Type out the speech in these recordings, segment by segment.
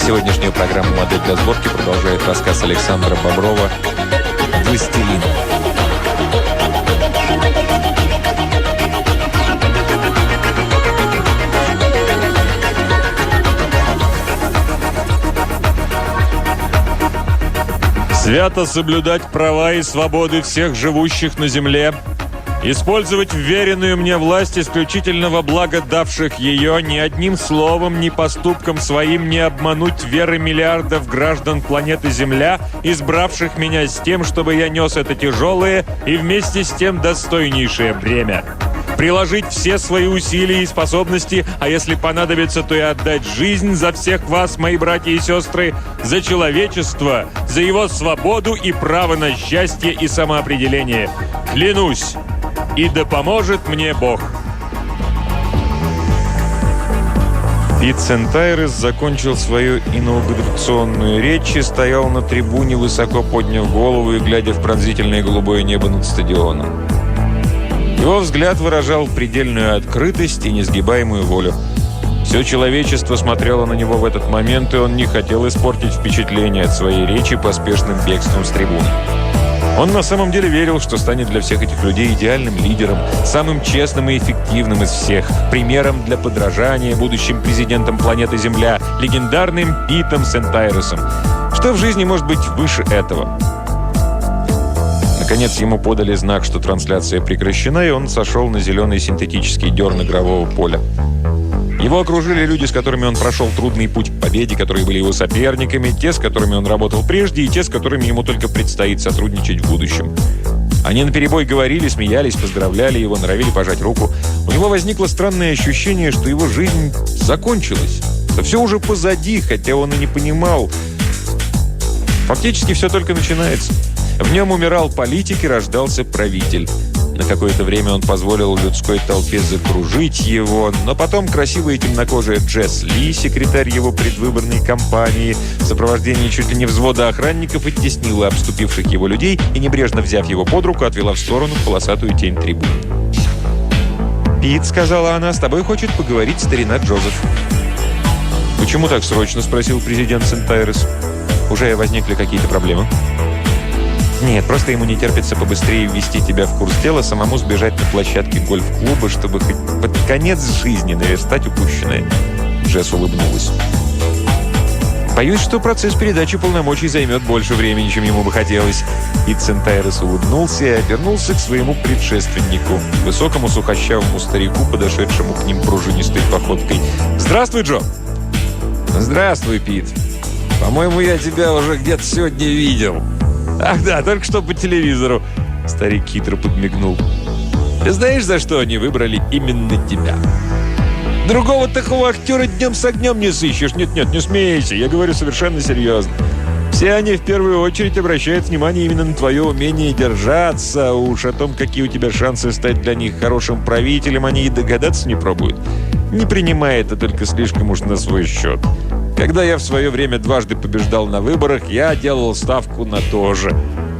Сегодняшнюю программу «Модель для сборки» продолжает рассказ Александра Боброва «Властелин». Свято соблюдать права и свободы всех живущих на земле, использовать вверенную мне власть исключительно во благо давших ее, ни одним словом, ни поступком своим не обмануть веры миллиардов граждан планеты Земля, избравших меня с тем, чтобы я нес это тяжелое и вместе с тем достойнейшее бремя. Приложить все свои усилия и способности, а если понадобится, то и отдать жизнь за всех вас, мои братья и сестры, за человечество, за его свободу и право на счастье и самоопределение. Клянусь, и да поможет мне Бог. Пит Сентайрес закончил свою инаугурационную речь и стоял на трибуне, высоко подняв голову и глядя в пронзительное голубое небо над стадионом. Его взгляд выражал предельную открытость и несгибаемую волю. Все человечество смотрело на него в этот момент, и он не хотел испортить впечатление от своей речи поспешным бегством с трибуны. Он на самом деле верил, что станет для всех этих людей идеальным лидером, самым честным и эффективным из всех, примером для подражания будущим президентом планеты Земля, легендарным Питом Сентайресом. Что в жизни может быть выше этого? Наконец ему подали знак, что трансляция прекращена, и он сошел на зеленый синтетический дерн игрового поля. Его окружили люди, с которыми он прошел трудный путь к победе, которые были его соперниками, те, с которыми он работал прежде, и те, с которыми ему только предстоит сотрудничать в будущем. Они наперебой говорили, смеялись, поздравляли его, норовили пожать руку. У него возникло странное ощущение, что его жизнь закончилась, что все уже позади, хотя он и не понимал. Фактически все только начинается. В нем умирал политик и рождался правитель. На какое-то время он позволил людской толпе закружить его, но потом красивая темнокожая Джесс Ли, секретарь его предвыборной кампании, в сопровождении чуть ли не взвода охранников оттеснила обступивших его людей и, небрежно взяв его под руку, отвела в сторону полосатую тень трибуны. «Пит», — сказала она, — «с тобой хочет поговорить старина Джозеф». «Почему так срочно?» — спросил президент Сентайрес. «Уже возникли какие-то проблемы?» «Нет, просто ему не терпится побыстрее ввести тебя в курс дела, самому сбежать на площадке гольф-клуба, чтобы хоть под конец жизни наверстать упущенное». Джесс улыбнулась. «Боюсь, что процесс передачи полномочий займет больше времени, чем ему бы хотелось». Пит Сентайрес улыбнулся и обернулся к своему предшественнику, высокому сухощавому старику, подошедшему к ним пружинистой походкой. «Здравствуй, Джо!» «Здравствуй, Пит. По-моему, я тебя уже где-то сегодня видел». «Ах да, только что по телевизору». Старик хитро подмигнул. «Ты знаешь, за что они выбрали именно тебя?» «Другого такого актера днем с огнем не сыщешь. Нет-нет, не смейся, я говорю совершенно серьезно. Все они в первую очередь обращают внимание именно на твое умение держаться. Уж о том, какие у тебя шансы стать для них хорошим правителем, они и догадаться не пробуют. Не принимай это только слишком уж на свой счет. Когда я в свое время дважды побеждал на выборах, я делал ставку на то же».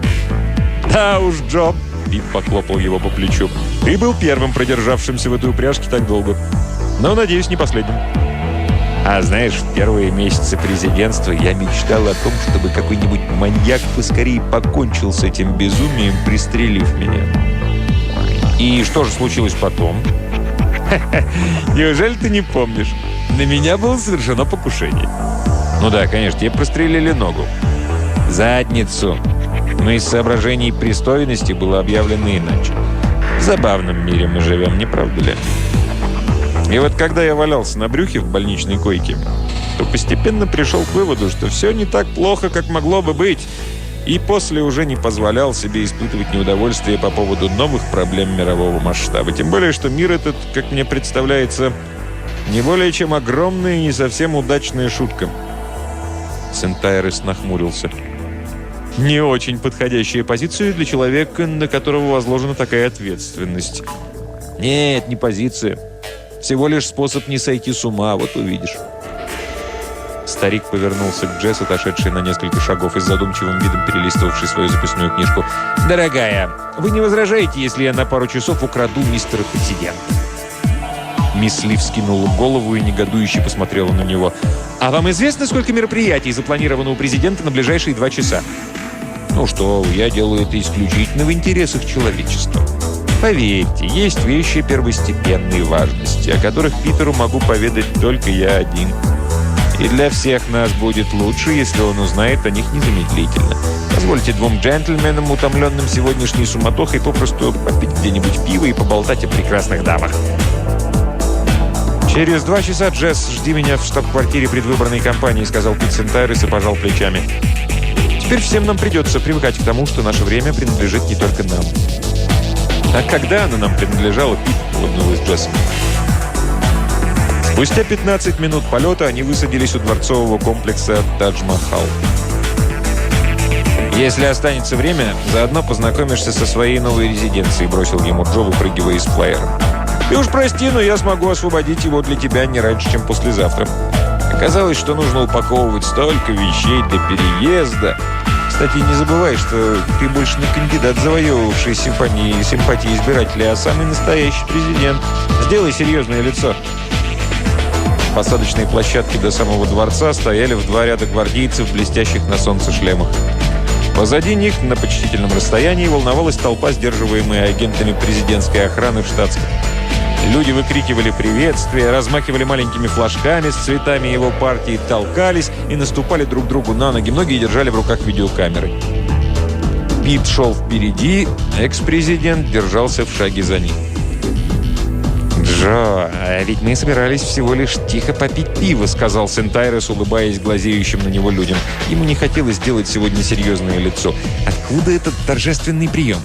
«Да уж, Джо», — Пит похлопал его по плечу, — «ты был первым продержавшимся в этой упряжке так долго. Но, надеюсь, не последним». «А знаешь, в первые месяцы президентства я мечтал о том, чтобы какой-нибудь маньяк поскорее покончил с этим безумием, пристрелив меня». «И что же случилось потом?» «Неужели ты не помнишь? На меня было совершено покушение». «Ну да, конечно, тебе прострелили ногу». «Задницу. Но из соображений пристойности было объявлено иначе. В забавном мире мы живем, не правда ли?» И вот когда я валялся на брюхе в больничной койке, то постепенно пришел к выводу, что все не так плохо, как могло бы быть, и после уже не позволял себе испытывать неудовольствие по поводу новых проблем мирового масштаба. Тем более, что мир этот, как мне представляется, не более чем огромная и не совсем удачная шутка. Сентайрес нахмурился. Не очень подходящая позиция для человека, на которого возложена такая ответственность. Нет, не позиция. Всего лишь способ не сойти с ума, вот увидишь. Старик повернулся к Джесс, отошедшей на несколько шагов и с задумчивым видом перелистывавшей свою записную книжку. «Дорогая, вы не возражаете, если я на пару часов украду мистера президента?» Мисс Ли вскинула голову и негодующе посмотрела на него. «А вам известно, сколько мероприятий запланировано у президента на ближайшие 2 часа?» «Ну что вы, я делаю это исключительно в интересах человечества. Поверьте, есть вещи первостепенной важности, о которых Питеру могу поведать только я один. И для всех нас будет лучше, если он узнает о них незамедлительно. Позвольте 2 джентльменам, утомленным сегодняшней суматохой, попросту попить где-нибудь пиво и поболтать о прекрасных дамах». «Через 2 часа, Джесс, жди меня в штаб-квартире предвыборной кампании», сказал Пит Сентайрес и пожал плечами. «Теперь всем нам придется привыкать к тому, что наше время принадлежит не только нам». «А когда оно нам принадлежало, Пит?» — улыбнулась Джесс. Спустя 15 минут полета они высадились у дворцового комплекса Тадж-Махал. «Если останется время, заодно познакомишься со своей новой резиденцией», бросил ему Джо, выпрыгивая из флайера. «Ты уж прости, но я смогу освободить его для тебя не раньше, чем послезавтра. Оказалось, что нужно упаковывать столько вещей для переезда. Кстати, не забывай, что ты больше не кандидат, завоевывавший симпатии избирателей, а самый настоящий президент. Сделай серьезное лицо». С посадочной площадки до самого дворца стояли в 2 ряда гвардейцев в блестящих на солнце шлемах. Позади них, на почтительном расстоянии, волновалась толпа, сдерживаемая агентами президентской охраны в штатском. Люди выкрикивали приветствия, размахивали маленькими флажками с цветами его партии, толкались и наступали друг другу на ноги. Многие держали в руках видеокамеры. Пит шел впереди, экс-президент держался в шаге за ним. «Джо, а ведь мы собирались всего лишь тихо попить пиво», сказал Сентайрес, улыбаясь глазеющим на него людям. Ему не хотелось делать сегодня серьезное лицо. «Откуда этот торжественный прием?»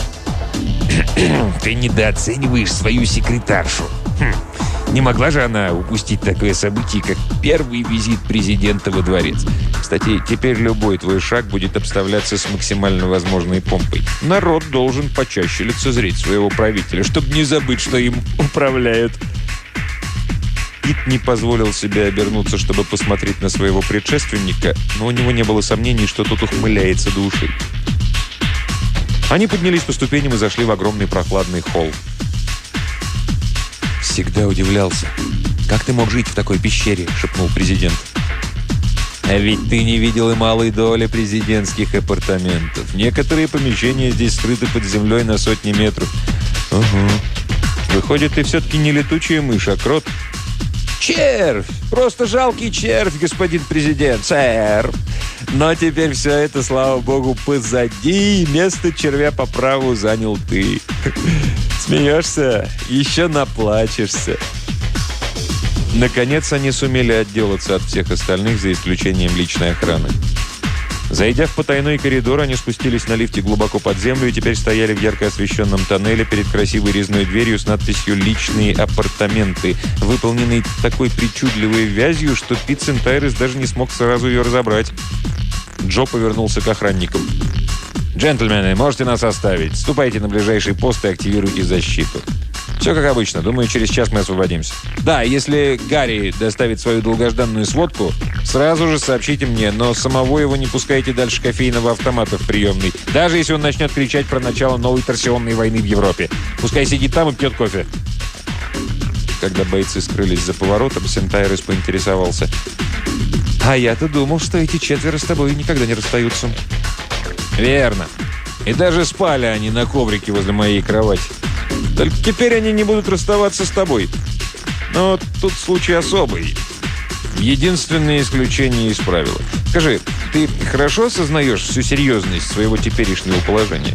«Ты недооцениваешь свою секретаршу. Не могла же она упустить такое событие, как первый визит президента во дворец. Кстати, теперь любой твой шаг будет обставляться с максимально возможной помпой. Народ должен почаще лицезреть своего правителя, чтобы не забыть, что им управляют». Пит не позволил себе обернуться, чтобы посмотреть на своего предшественника, но у него не было сомнений, что тот ухмыляется до ушей. Они поднялись по ступеням и зашли в огромный прохладный холл. «Всегда удивлялся. Как ты мог жить в такой пещере?» – шепнул президент. «А ведь ты не видел и малой доли президентских апартаментов. Некоторые помещения здесь скрыты под землей на сотни метров». «Угу. Выходит, ты все-таки не летучая мышь, а крот?» «Червь! Просто жалкий червь, господин президент, сэр! Но теперь все это, слава богу, позади, и место червя по праву занял ты. Смеешься? Еще наплачешься». Наконец они сумели отделаться от всех остальных, за исключением личной охраны. Зайдя в потайной коридор, они спустились на лифте глубоко под землю и теперь стояли в ярко освещенном тоннеле перед красивой резной дверью с надписью «Личные апартаменты», выполненной такой причудливой вязью, что Пит Сентайрес даже не смог сразу ее разобрать. Джо повернулся к охранникам. «Джентльмены, можете нас оставить. Ступайте на ближайший пост и активируйте защиту. Все как обычно. Думаю, через час мы освободимся. Да, если Гарри доставит свою долгожданную сводку, сразу же сообщите мне, но самого его не пускайте дальше кофейного автомата в приемной, даже если он начнет кричать про начало новой торсионной войны в Европе. Пускай сидит там и пьет кофе». Когда бойцы скрылись за поворотом, Сентайрес поинтересовался: «А я-то думал, что эти 4 с тобой никогда не расстаются». «Верно. И даже спали они на коврике возле моей кровати. Только теперь они не будут расставаться с тобой. Но тут случай особый. Единственное исключение из правила. Скажи, ты хорошо осознаешь всю серьезность своего теперешнего положения?»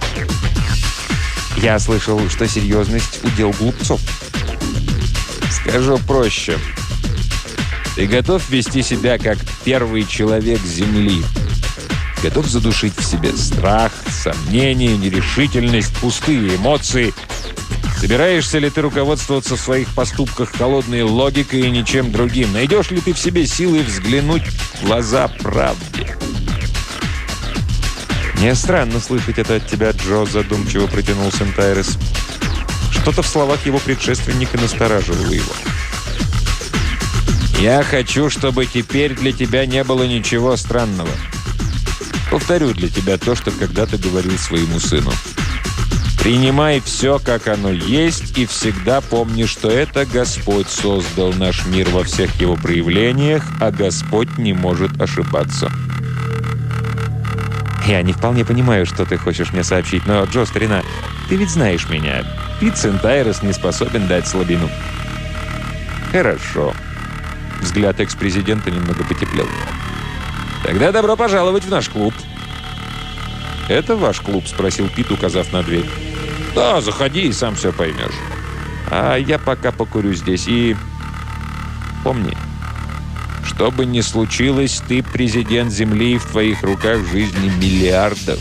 «Я слышал, что серьезность – удел глупцов». «Скажу проще. Ты готов вести себя как первый человек Земли? Готов задушить в себе страх, сомнения, нерешительность, пустые эмоции? Собираешься ли ты руководствоваться в своих поступках холодной логикой и ничем другим? Найдешь ли ты в себе силы взглянуть в глаза правде?» «Мне странно слышать это от тебя, Джо», — задумчиво протянул Сентайрес. Что-то в словах его предшественника настораживало его. «Я хочу, чтобы теперь для тебя не было ничего странного. Повторю для тебя то, что когда-то говорил своему сыну. Принимай все, как оно есть, и всегда помни, что это Господь создал наш мир во всех его проявлениях, а Господь не может ошибаться. Я не вполне понимаю, что ты хочешь мне сообщить, но, Джо, старина, ты ведь знаешь меня. Пит Сентайрос не способен дать слабину. Хорошо. Взгляд экс-президента немного потеплел. Тогда добро пожаловать в наш клуб. «Это ваш клуб?» — спросил Пит, указав на дверь. Да, заходи и сам все поймешь. А я пока покурю здесь. И помни, что бы ни случилось, ты президент Земли, и в твоих руках жизни миллиардов.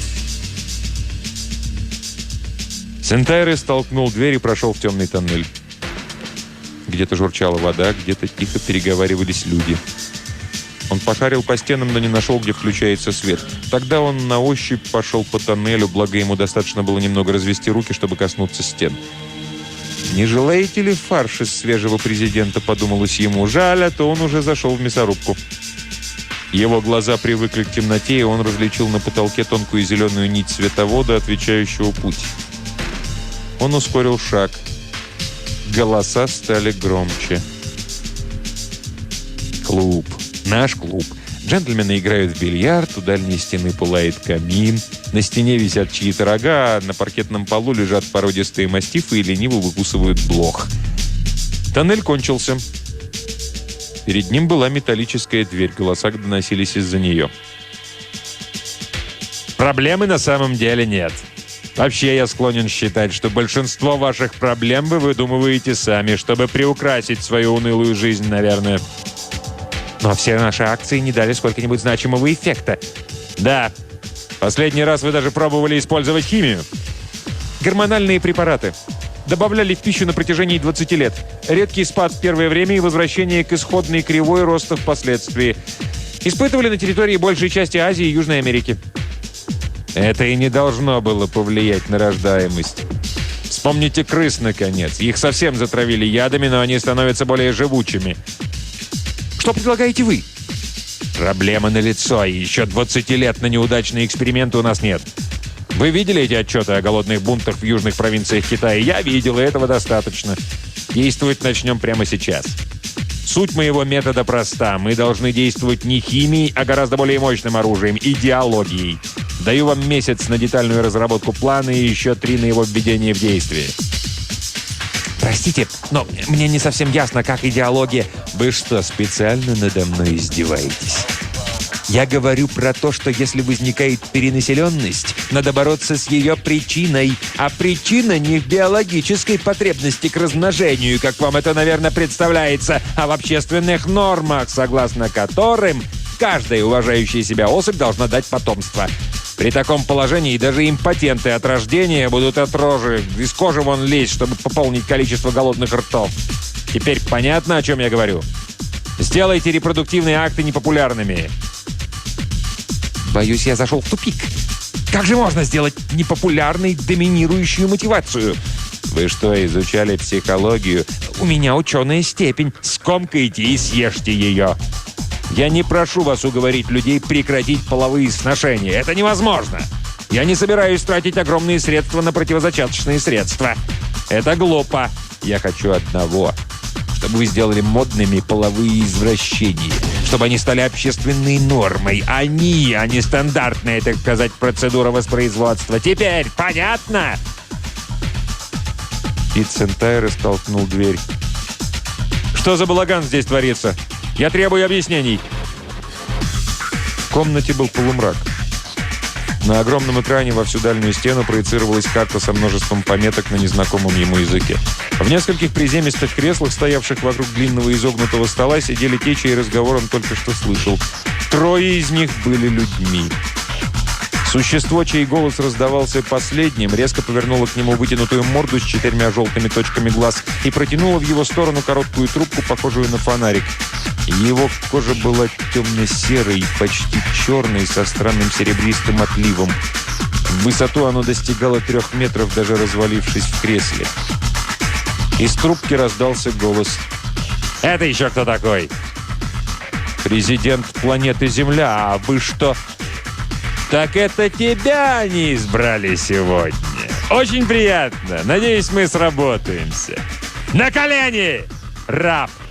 Сентайрес толкнул дверь и прошел в темный тоннель. Где-то журчала вода, где-то тихо переговаривались люди. Он пошарил по стенам, но не нашел, где включается свет. Тогда он на ощупь пошел по тоннелю, благо ему достаточно было немного развести руки, чтобы коснуться стен. «Не желаете ли фарш из свежего президента?» — подумалось ему. Жаль, а то он уже зашел в мясорубку. Его глаза привыкли к темноте, и он различил на потолке тонкую зеленую нить световода, отвечающего путь. Он ускорил шаг. Голоса стали громче. Клуб. Наш клуб. Джентльмены играют в бильярд, у дальней стены пылает камин, на стене висят чьи-то рога, а на паркетном полу лежат породистые мастифы и лениво выкусывают блох. Тоннель кончился. Перед ним была металлическая дверь, голоса доносились из-за нее. Проблемы на самом деле нет. Вообще, я склонен считать, что большинство ваших проблем вы выдумываете сами, чтобы приукрасить свою унылую жизнь, наверное. Но все наши акции не дали сколько-нибудь значимого эффекта. Да. Последний раз вы даже пробовали использовать химию. Гормональные препараты. Добавляли в пищу на протяжении 20 лет. Редкий спад в первое время и возвращение к исходной кривой роста впоследствии. Испытывали на территории большей части Азии и Южной Америки. Это и не должно было повлиять на рождаемость. Вспомните крыс, наконец. Их совсем затравили ядами, но они становятся более живучими. Что предлагаете вы? Проблема налицо, и еще 20 лет на неудачные эксперименты у нас нет. Вы видели эти отчеты о голодных бунтах в южных провинциях Китая? Я видел, и этого достаточно. Действовать начнем прямо сейчас. Суть моего метода проста. Мы должны действовать не химией, а гораздо более мощным оружием – идеологией. Даю вам месяц на детальную разработку плана и еще 3 на его введение в действие. Простите, но мне не совсем ясно, как идеология... Вы что, специально надо мной издеваетесь? Я говорю про то, что если возникает перенаселенность, надо бороться с ее причиной. А причина не в биологической потребности к размножению, как вам это, наверное, представляется, а в общественных нормах, согласно которым каждая уважающая себя особь должна дать потомство. При таком положении даже импотенты от рождения будут от рожи, из кожи вон лезть, чтобы пополнить количество голодных ртов. Теперь понятно, о чем я говорю? Сделайте репродуктивные акты непопулярными. Боюсь, я зашел в тупик. Как же можно сделать непопулярной доминирующую мотивацию? Вы что, изучали психологию? У меня ученая степень. Скомкайте и съешьте ее. Я не прошу вас уговорить людей прекратить половые сношения. Это невозможно. Я не собираюсь тратить огромные средства на противозачаточные средства. Это глупо. Я хочу одного. Чтобы вы сделали модными половые извращения. Чтобы они стали общественной нормой. Они, а не стандартная, так сказать, процедура воспроизводства. Теперь понятно? Пит Сентайрос толкнул дверь. Что за балаган здесь творится? Я требую объяснений. В комнате был полумрак. На огромном экране во всю дальнюю стену проецировалась карта со множеством пометок на незнакомом ему языке. В нескольких приземистых креслах, стоявших вокруг длинного изогнутого стола, сидели те, чей разговор он только что слышал. 3 из них были людьми. Существо, чей голос раздавался последним, резко повернуло к нему вытянутую морду с 4 желтыми точками глаз и протянуло в его сторону короткую трубку, похожую на фонарик. Его кожа была темно-серой, почти черной, со странным серебристым отливом. В высоту оно достигало 3 метров, даже развалившись в кресле. Из трубки раздался голос. Это еще кто такой? «Президент планеты Земля, а вы что?» Так это тебя они избрали сегодня. Очень приятно. Надеюсь, мы сработаемся. На колени, раб!